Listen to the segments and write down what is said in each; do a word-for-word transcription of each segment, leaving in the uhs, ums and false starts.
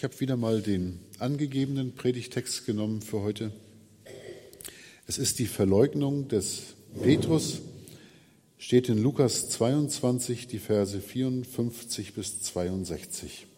habe wieder mal den angegebenen Predigtext genommen für heute. Es ist die Verleugnung des Petrus, steht in Lukas zweiundzwanzig, die Verse vierundfünfzig bis zweiundsechzig.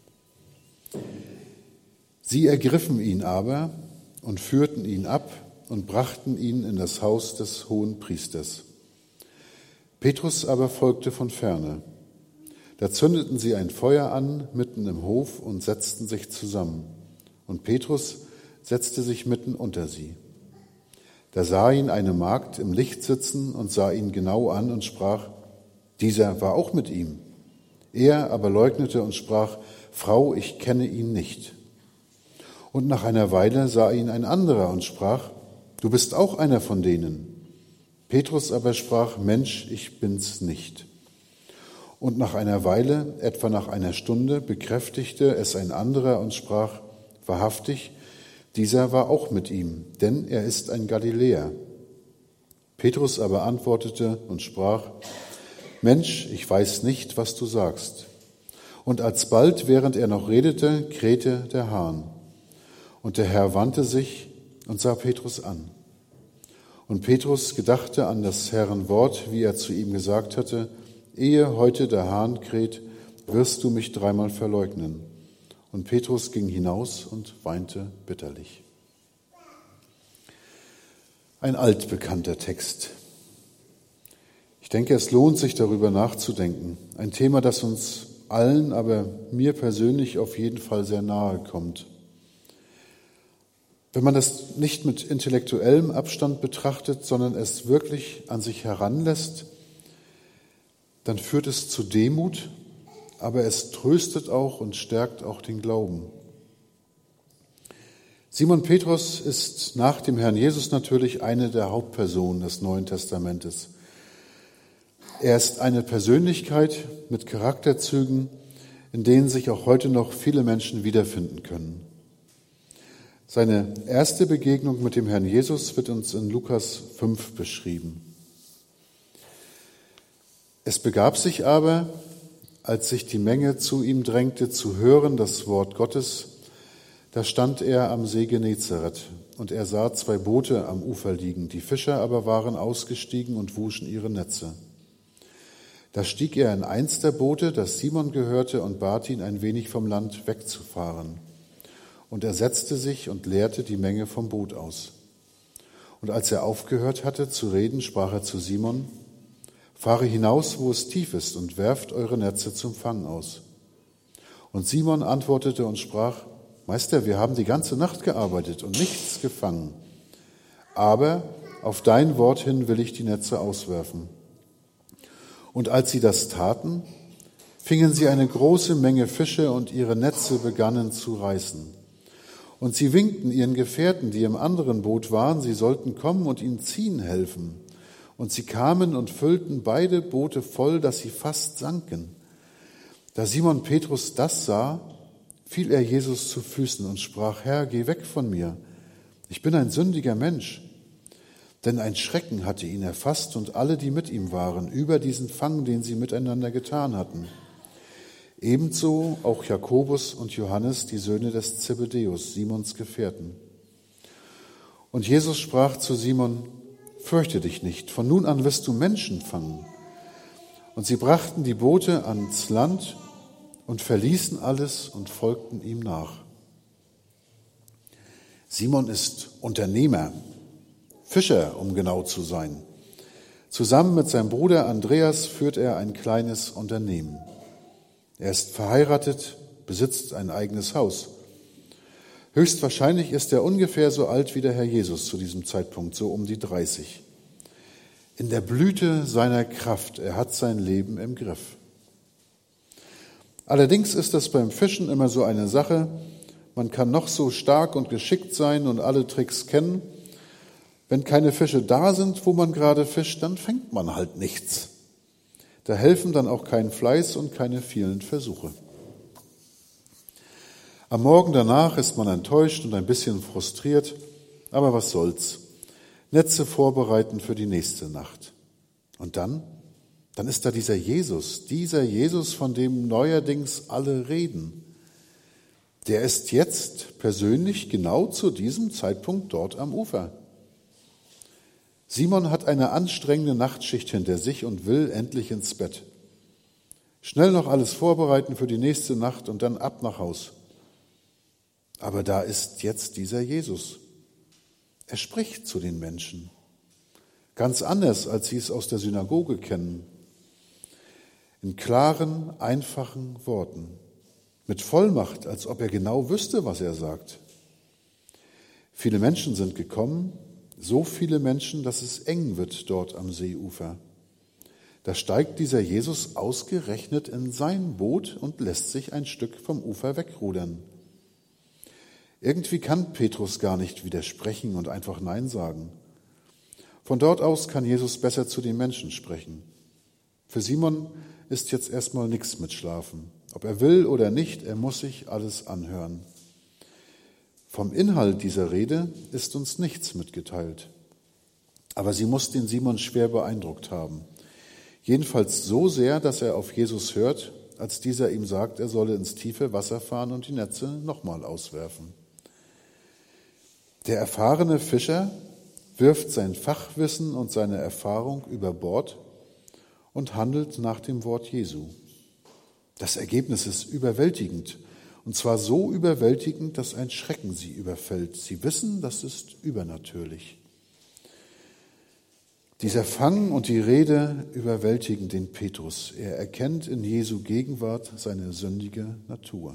Sie ergriffen ihn aber und führten ihn ab und brachten ihn in das Haus des Hohenpriesters. Petrus aber folgte von ferne. Da zündeten sie ein Feuer an, mitten im Hof, und setzten sich zusammen. Und Petrus setzte sich mitten unter sie. Da sah ihn eine Magd im Licht sitzen und sah ihn genau an und sprach, dieser war auch mit ihm. Er aber leugnete und sprach, Frau, ich kenne ihn nicht. Und nach einer Weile sah ihn ein anderer und sprach, du bist auch einer von denen. Petrus aber sprach, Mensch, ich bin's nicht. Und nach einer Weile, etwa nach einer Stunde, bekräftigte es ein anderer und sprach, wahrhaftig, dieser war auch mit ihm, denn er ist ein Galiläer. Petrus aber antwortete und sprach, Mensch, ich weiß nicht, was du sagst. Und alsbald, während er noch redete, krähte der Hahn. Und der Herr wandte sich und sah Petrus an. Und Petrus gedachte an das Herrn Wort, wie er zu ihm gesagt hatte, ehe heute der Hahn kräht, wirst du mich dreimal verleugnen. Und Petrus ging hinaus und weinte bitterlich. Ein altbekannter Text. Ich denke, es lohnt sich, darüber nachzudenken. Ein Thema, das uns allen, aber mir persönlich auf jeden Fall sehr nahe kommt. Wenn man das nicht mit intellektuellem Abstand betrachtet, sondern es wirklich an sich heranlässt, dann führt es zu Demut, aber es tröstet auch und stärkt auch den Glauben. Simon Petrus ist nach dem Herrn Jesus natürlich eine der Hauptpersonen des Neuen Testamentes. Er ist eine Persönlichkeit mit Charakterzügen, in denen sich auch heute noch viele Menschen wiederfinden können. Seine erste Begegnung mit dem Herrn Jesus wird uns in Lukas fünf beschrieben. Es begab sich aber, als sich die Menge zu ihm drängte, zu hören das Wort Gottes, da stand er am See Genezareth, und er sah zwei Boote am Ufer liegen, die Fischer aber waren ausgestiegen und wuschen ihre Netze. Da stieg er in eins der Boote, das Simon gehörte, und bat ihn, ein wenig vom Land wegzufahren. Und er setzte sich und leerte die Menge vom Boot aus. Und als er aufgehört hatte zu reden, sprach er zu Simon, fahre hinaus, wo es tief ist, und werft eure Netze zum Fang aus. Und Simon antwortete und sprach, Meister, wir haben die ganze Nacht gearbeitet und nichts gefangen. Aber auf dein Wort hin will ich die Netze auswerfen. Und als sie das taten, fingen sie eine große Menge Fische und ihre Netze begannen zu reißen. Und sie winkten ihren Gefährten, die im anderen Boot waren, sie sollten kommen und ihnen ziehen helfen. Und sie kamen und füllten beide Boote voll, dass sie fast sanken. Da Simon Petrus das sah, fiel er Jesus zu Füßen und sprach, Herr, geh weg von mir. Ich bin ein sündiger Mensch. Denn ein Schrecken hatte ihn erfasst und alle, die mit ihm waren, über diesen Fang, den sie miteinander getan hatten. Ebenso auch Jakobus und Johannes, die Söhne des Zebedäus, Simons Gefährten. Und Jesus sprach zu Simon, fürchte dich nicht, von nun an wirst du Menschen fangen. Und sie brachten die Boote ans Land und verließen alles und folgten ihm nach. Simon ist Unternehmer, Fischer, um genau zu sein. Zusammen mit seinem Bruder Andreas führt er ein kleines Unternehmen. Er ist verheiratet, besitzt ein eigenes Haus. Höchstwahrscheinlich ist er ungefähr so alt wie der Herr Jesus zu diesem Zeitpunkt, so um die dreißig. In der Blüte seiner Kraft, er hat sein Leben im Griff. Allerdings ist das beim Fischen immer so eine Sache, man kann noch so stark und geschickt sein und alle Tricks kennen. Wenn keine Fische da sind, wo man gerade fischt, dann fängt man halt nichts. Da helfen dann auch kein Fleiß und keine vielen Versuche. Am Morgen danach ist man enttäuscht und ein bisschen frustriert, aber was soll's. Netze vorbereiten für die nächste Nacht. Und dann? Dann ist da dieser Jesus, dieser Jesus, von dem neuerdings alle reden. Der ist jetzt persönlich genau zu diesem Zeitpunkt dort am Ufer. Simon hat eine anstrengende Nachtschicht hinter sich und will endlich ins Bett. Schnell noch alles vorbereiten für die nächste Nacht und dann ab nach Haus. Aber da ist jetzt dieser Jesus. Er spricht zu den Menschen. Ganz anders, als sie es aus der Synagoge kennen. In klaren, einfachen Worten. Mit Vollmacht, als ob er genau wüsste, was er sagt. Viele Menschen sind gekommen, so viele Menschen, dass es eng wird dort am Seeufer. Da steigt dieser Jesus ausgerechnet in sein Boot und lässt sich ein Stück vom Ufer wegrudern. Irgendwie kann Petrus gar nicht widersprechen und einfach Nein sagen. Von dort aus kann Jesus besser zu den Menschen sprechen. Für Simon ist jetzt erstmal nichts mit Schlafen. Ob er will oder nicht, er muss sich alles anhören. Vom Inhalt dieser Rede ist uns nichts mitgeteilt. Aber sie muss den Simon schwer beeindruckt haben. Jedenfalls so sehr, dass er auf Jesus hört, als dieser ihm sagt, er solle ins tiefe Wasser fahren und die Netze nochmal auswerfen. Der erfahrene Fischer wirft sein Fachwissen und seine Erfahrung über Bord und handelt nach dem Wort Jesu. Das Ergebnis ist überwältigend, und zwar so überwältigend, dass ein Schrecken sie überfällt. Sie wissen, das ist übernatürlich. Dieser Fang und die Rede überwältigen den Petrus. Er erkennt in Jesu Gegenwart seine sündige Natur.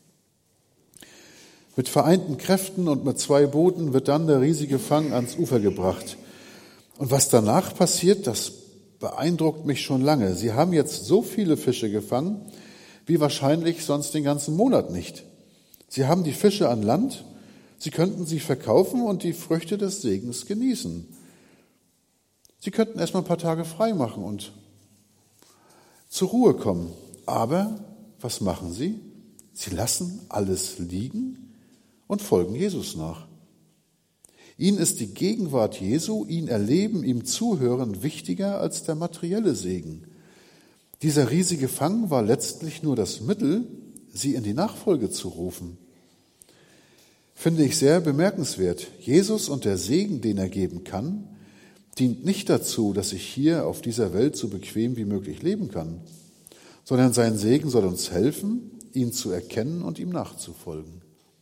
Mit vereinten Kräften und mit zwei Booten wird dann der riesige Fang ans Ufer gebracht. Und was danach passiert, das beeindruckt mich schon lange. Sie haben jetzt so viele Fische gefangen, wie wahrscheinlich sonst den ganzen Monat nicht. Sie haben die Fische an Land, sie könnten sie verkaufen und die Früchte des Segens genießen. Sie könnten erstmal ein paar Tage frei machen und zur Ruhe kommen. Aber was machen sie? Sie lassen alles liegen und folgen Jesus nach. Ihnen ist die Gegenwart Jesu, ihn erleben, ihm zuhören, wichtiger als der materielle Segen. Dieser riesige Fang war letztlich nur das Mittel, sie in die Nachfolge zu rufen. Finde ich sehr bemerkenswert. Jesus und der Segen, den er geben kann, dient nicht dazu, dass ich hier auf dieser Welt so bequem wie möglich leben kann, sondern sein Segen soll uns helfen, ihn zu erkennen und ihm nachzufolgen.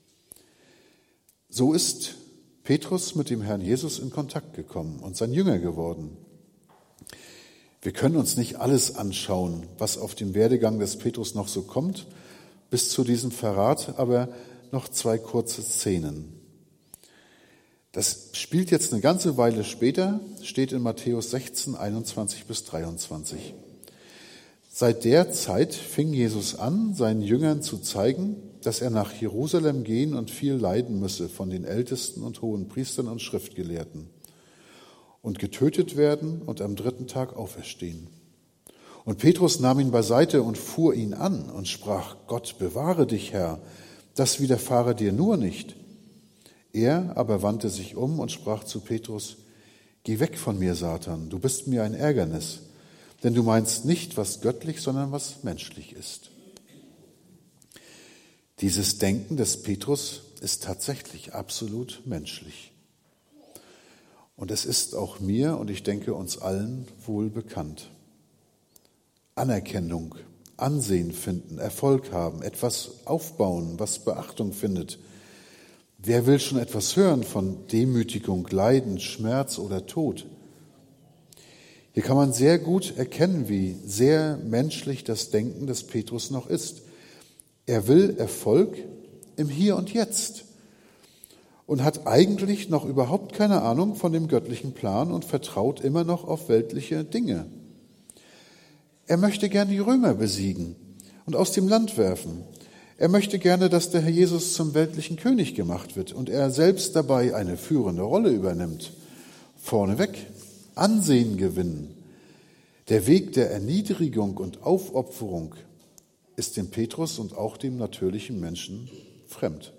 So ist Petrus mit dem Herrn Jesus in Kontakt gekommen und sein Jünger geworden. Wir können uns nicht alles anschauen, was auf dem Werdegang des Petrus noch so kommt, bis zu diesem Verrat, aber noch zwei kurze Szenen. Das spielt jetzt eine ganze Weile später, steht in Matthäus sechzehn, einundzwanzig bis dreiundzwanzig. Seit der Zeit fing Jesus an, seinen Jüngern zu zeigen, dass er nach Jerusalem gehen und viel leiden müsse von den Ältesten und Hohenpriestern und Schriftgelehrten und getötet werden und am dritten Tag auferstehen. Und Petrus nahm ihn beiseite und fuhr ihn an und sprach: Gott bewahre dich, Herr, das widerfahre dir nur nicht. Er aber wandte sich um und sprach zu Petrus: Geh weg von mir, Satan, du bist mir ein Ärgernis, denn du meinst nicht, was göttlich, sondern was menschlich ist. Dieses Denken des Petrus ist tatsächlich absolut menschlich. Und es ist auch mir und ich denke uns allen wohl bekannt. Anerkennung, Ansehen finden, Erfolg haben, etwas aufbauen, was Beachtung findet. Wer will schon etwas hören von Demütigung, Leiden, Schmerz oder Tod? Hier kann man sehr gut erkennen, wie sehr menschlich das Denken des Petrus noch ist. Er will Erfolg im Hier und Jetzt und hat eigentlich noch überhaupt keine Ahnung von dem göttlichen Plan und vertraut immer noch auf weltliche Dinge. Er möchte gerne die Römer besiegen und aus dem Land werfen. Er möchte gerne, dass der Herr Jesus zum weltlichen König gemacht wird und er selbst dabei eine führende Rolle übernimmt. Vorneweg Ansehen gewinnen. Der Weg der Erniedrigung und Aufopferung ist dem Petrus und auch dem natürlichen Menschen fremd.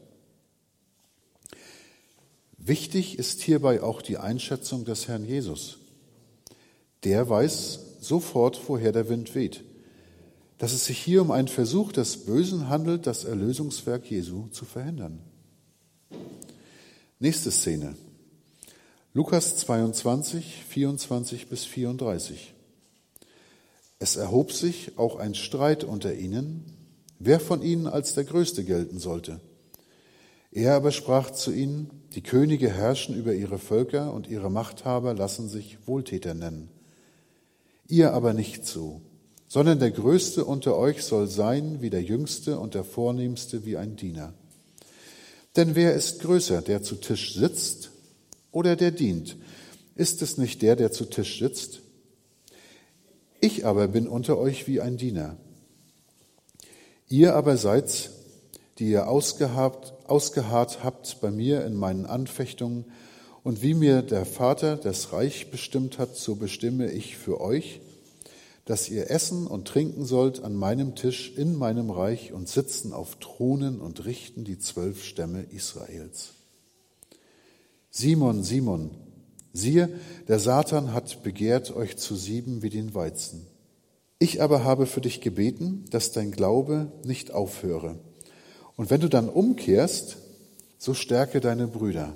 Wichtig ist hierbei auch die Einschätzung des Herrn Jesus. Der weiß sofort, woher der Wind weht. dass es sich hier um einen Versuch des Bösen handelt, das Erlösungswerk Jesu zu verhindern. Nächste Szene. Lukas zweiundzwanzig, vierundzwanzig bis vierunddreißig. Es erhob sich auch ein Streit unter ihnen, wer von ihnen als der Größte gelten sollte. Er aber sprach zu ihnen: Die Könige herrschen über ihre Völker und ihre Machthaber lassen sich Wohltäter nennen. Ihr aber nicht so, sondern der Größte unter euch soll sein wie der Jüngste und der Vornehmste wie ein Diener. Denn wer ist größer, der zu Tisch sitzt oder der dient? Ist es nicht der, der zu Tisch sitzt? Ich aber bin unter euch wie ein Diener. Ihr aber seid, die ihr ausgeharrt, ausgeharrt habt bei mir in meinen Anfechtungen, und wie mir der Vater das Reich bestimmt hat, so bestimme ich für euch, dass ihr essen und trinken sollt an meinem Tisch in meinem Reich und sitzen auf Thronen und richten die zwölf Stämme Israels. Simon, Simon, siehe, der Satan hat begehrt, euch zu sieben wie den Weizen. Ich aber habe für dich gebeten, dass dein Glaube nicht aufhöre. Und wenn du dann umkehrst, so stärke deine Brüder.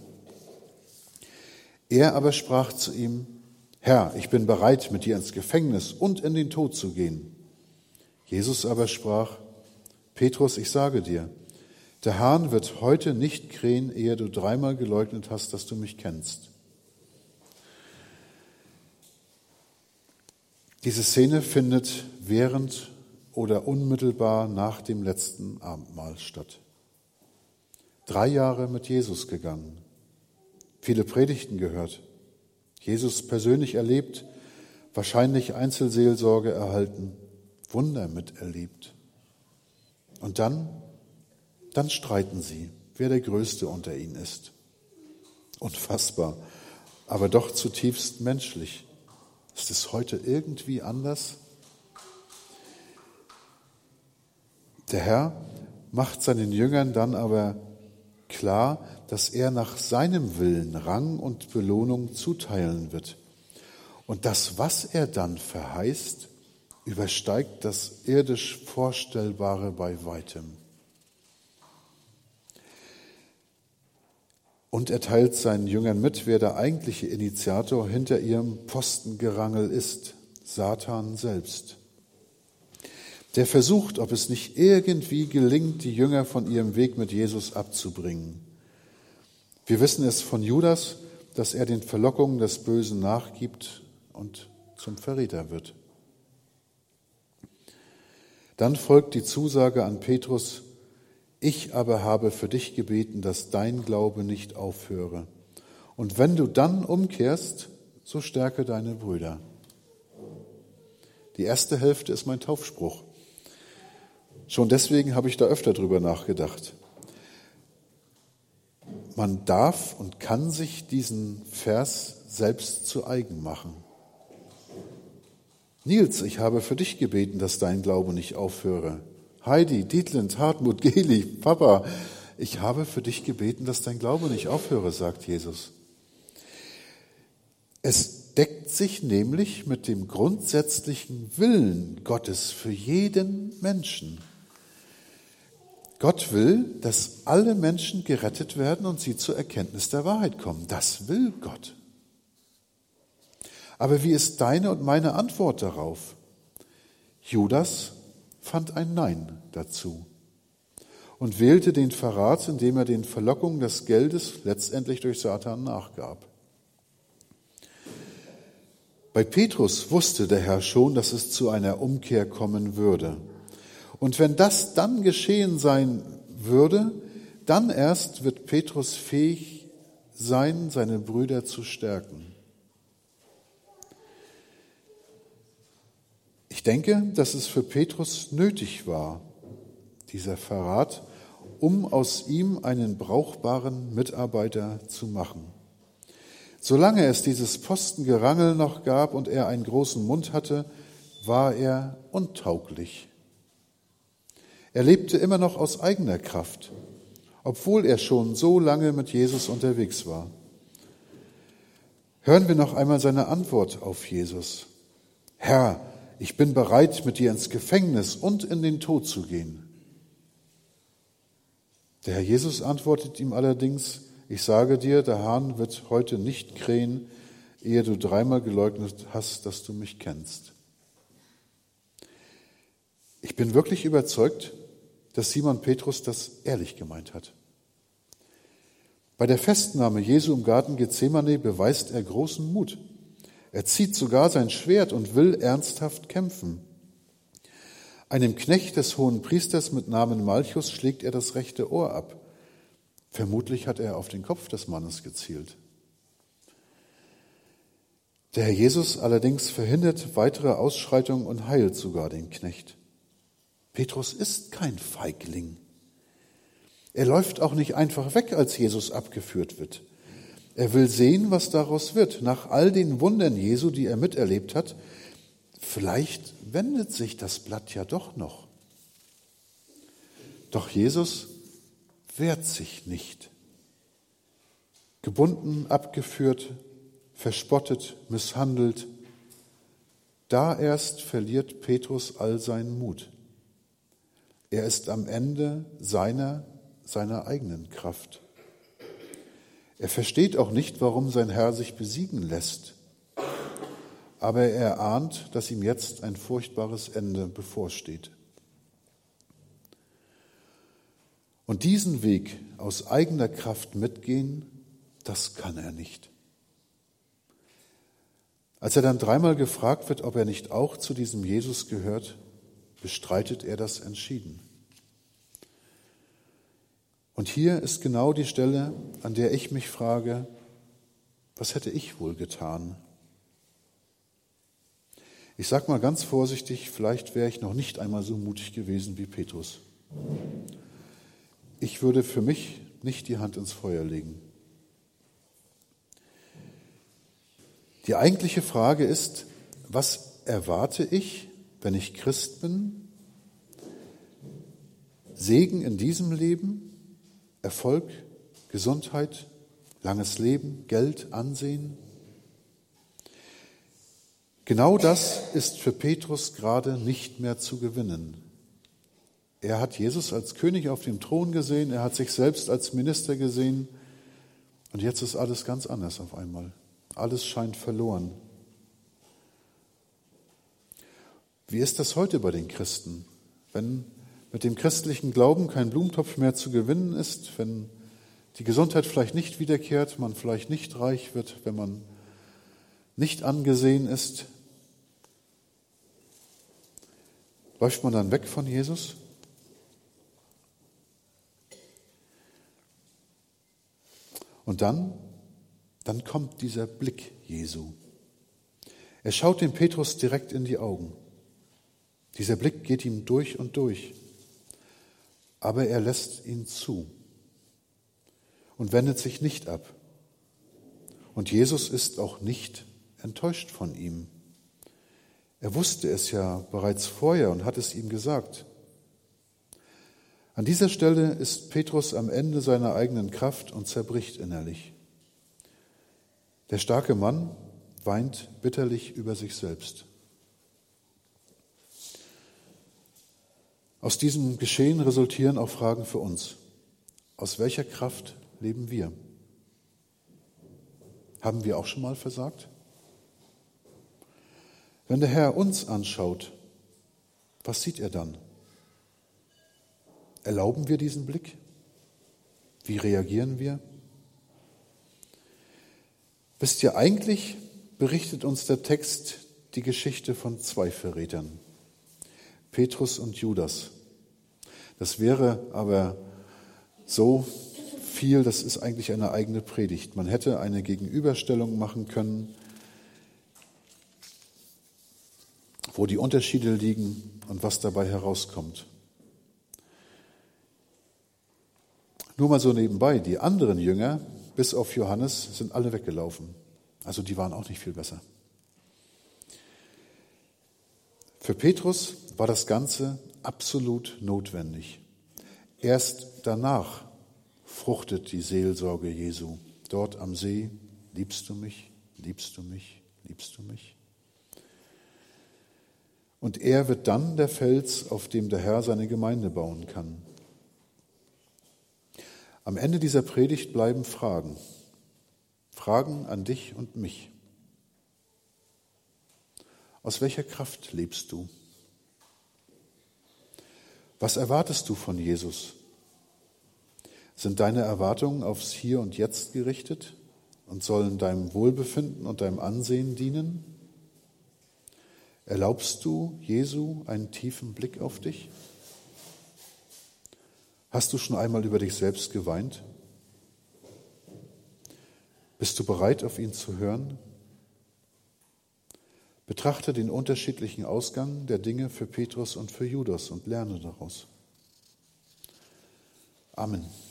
Er aber sprach zu ihm: Herr, ich bin bereit, mit dir ins Gefängnis und in den Tod zu gehen. Jesus aber sprach: Petrus, ich sage dir, der Hahn wird heute nicht krähen, ehe du dreimal geleugnet hast, dass du mich kennst. Diese Szene findet während oder unmittelbar nach dem letzten Abendmahl statt. Drei Jahre mit Jesus gegangen, viele Predigten gehört, Jesus persönlich erlebt, wahrscheinlich Einzelseelsorge erhalten, Wunder miterlebt. Und dann, dann streiten sie, wer der Größte unter ihnen ist. Unfassbar, aber doch zutiefst menschlich. Ist es heute irgendwie anders? Der Herr macht seinen Jüngern dann aber klar, dass er nach seinem Willen Rang und Belohnung zuteilen wird. Und das, was er dann verheißt, übersteigt das irdisch Vorstellbare bei weitem. Und er teilt seinen Jüngern mit, wer der eigentliche Initiator hinter ihrem Postengerangel ist: Satan selbst. Der versucht, ob es nicht irgendwie gelingt, die Jünger von ihrem Weg mit Jesus abzubringen. Wir wissen es von Judas, dass er den Verlockungen des Bösen nachgibt und zum Verräter wird. Dann folgt die Zusage an Petrus: Ich aber habe für dich gebeten, dass dein Glaube nicht aufhöre. Und wenn du dann umkehrst, so stärke deine Brüder. Die erste Hälfte ist mein Taufspruch. Schon deswegen habe ich da öfter drüber nachgedacht. Man darf und kann sich diesen Vers selbst zu eigen machen. Nils, ich habe für dich gebeten, dass dein Glaube nicht aufhöre. Heidi, Dietlind, Hartmut, Geli, Papa, ich habe für dich gebeten, dass dein Glaube nicht aufhöre, sagt Jesus. Es deckt sich nämlich mit dem grundsätzlichen Willen Gottes für jeden Menschen. Gott will, dass alle Menschen gerettet werden und sie zur Erkenntnis der Wahrheit kommen. Das will Gott. Aber wie ist deine und meine Antwort darauf? Judas fand ein Nein dazu und wählte den Verrat, indem er den Verlockungen des Geldes letztendlich durch Satan nachgab. Bei Petrus wusste der Herr schon, dass es zu einer Umkehr kommen würde. Und wenn das dann geschehen sein würde, dann erst wird Petrus fähig sein, seine Brüder zu stärken. Ich denke, dass es für Petrus nötig war, dieser Verrat, um aus ihm einen brauchbaren Mitarbeiter zu machen. Solange es dieses Postengerangel noch gab und er einen großen Mund hatte, war er untauglich. Er lebte immer noch aus eigener Kraft, obwohl er schon so lange mit Jesus unterwegs war. Hören wir noch einmal seine Antwort auf Jesus. Herr, ich bin bereit, mit dir ins Gefängnis und in den Tod zu gehen. Der Herr Jesus antwortet ihm allerdings, ich sage dir, der Hahn wird heute nicht krähen, ehe du dreimal geleugnet hast, dass du mich kennst. Ich bin wirklich überzeugt, dass Simon Petrus das ehrlich gemeint hat. Bei der Festnahme Jesu im Garten Gethsemane beweist er großen Mut. Er zieht sogar sein Schwert und will ernsthaft kämpfen. Einem Knecht des hohen Priesters mit Namen Malchus schlägt er das rechte Ohr ab. Vermutlich hat er auf den Kopf des Mannes gezielt. Der Herr Jesus allerdings verhindert weitere Ausschreitungen und heilt sogar den Knecht. Petrus ist kein Feigling. Er läuft auch nicht einfach weg, als Jesus abgeführt wird. Er will sehen, was daraus wird. Nach all den Wundern Jesu, die er miterlebt hat, vielleicht wendet sich das Blatt ja doch noch. Doch Jesus wehrt sich nicht. Gebunden, abgeführt, verspottet, misshandelt, da erst verliert Petrus all seinen Mut. Er ist am Ende seiner, seiner eigenen Kraft. Er versteht auch nicht, warum sein Herr sich besiegen lässt. Aber er ahnt, dass ihm jetzt ein furchtbares Ende bevorsteht. Und diesen Weg aus eigener Kraft mitgehen, das kann er nicht. Als er dann dreimal gefragt wird, ob er nicht auch zu diesem Jesus gehört, bestreitet er das entschieden. Und hier ist genau die Stelle, an der ich mich frage, was hätte ich wohl getan? Ich sage mal ganz vorsichtig, vielleicht wäre ich noch nicht einmal so mutig gewesen wie Petrus. Ich würde für mich nicht die Hand ins Feuer legen. Die eigentliche Frage ist, was erwarte ich, wenn ich Christ bin? Segen in diesem Leben? Erfolg, Gesundheit, langes Leben, Geld, Ansehen. Genau das ist für Petrus gerade nicht mehr zu gewinnen. Er hat Jesus als König auf dem Thron gesehen, er hat sich selbst als Minister gesehen und jetzt ist alles ganz anders auf einmal. Alles scheint verloren. Wie ist das heute bei den Christen? Wenn mit dem christlichen Glauben kein Blumentopf mehr zu gewinnen ist, wenn die Gesundheit vielleicht nicht wiederkehrt, man vielleicht nicht reich wird, wenn man nicht angesehen ist, läuft man dann weg von Jesus? Und dann, dann kommt dieser Blick Jesu. Er schaut dem Petrus direkt in die Augen. Dieser Blick geht ihm durch und durch. Aber er lässt ihn zu und wendet sich nicht ab. Und Jesus ist auch nicht enttäuscht von ihm. Er wusste es ja bereits vorher und hat es ihm gesagt. An dieser Stelle ist Petrus am Ende seiner eigenen Kraft und zerbricht innerlich. Der starke Mann weint bitterlich über sich selbst. Aus diesem Geschehen resultieren auch Fragen für uns. Aus welcher Kraft leben wir? Haben wir auch schon mal versagt? Wenn der Herr uns anschaut, was sieht er dann? Erlauben wir diesen Blick? Wie reagieren wir? Wisst ihr, eigentlich berichtet uns der Text die Geschichte von zwei Verrätern. Petrus und Judas. Das wäre aber so viel, das ist eigentlich eine eigene Predigt. Man hätte eine Gegenüberstellung machen können, wo die Unterschiede liegen und was dabei herauskommt. Nur mal so nebenbei, die anderen Jünger, bis auf Johannes, sind alle weggelaufen. Also die waren auch nicht viel besser. Für Petrus war das Ganze absolut notwendig. Erst danach fruchtet die Seelsorge Jesu. Dort am See, liebst du mich, liebst du mich, liebst du mich? Und er wird dann der Fels, auf dem der Herr seine Gemeinde bauen kann. Am Ende dieser Predigt bleiben Fragen. Fragen an dich und mich. Aus welcher Kraft lebst du? Was erwartest du von Jesus? Sind deine Erwartungen aufs Hier und Jetzt gerichtet und sollen deinem Wohlbefinden und deinem Ansehen dienen? Erlaubst du Jesu einen tiefen Blick auf dich? Hast du schon einmal über dich selbst geweint? Bist du bereit, auf ihn zu hören? Betrachte den unterschiedlichen Ausgang der Dinge für Petrus und für Judas und lerne daraus. Amen.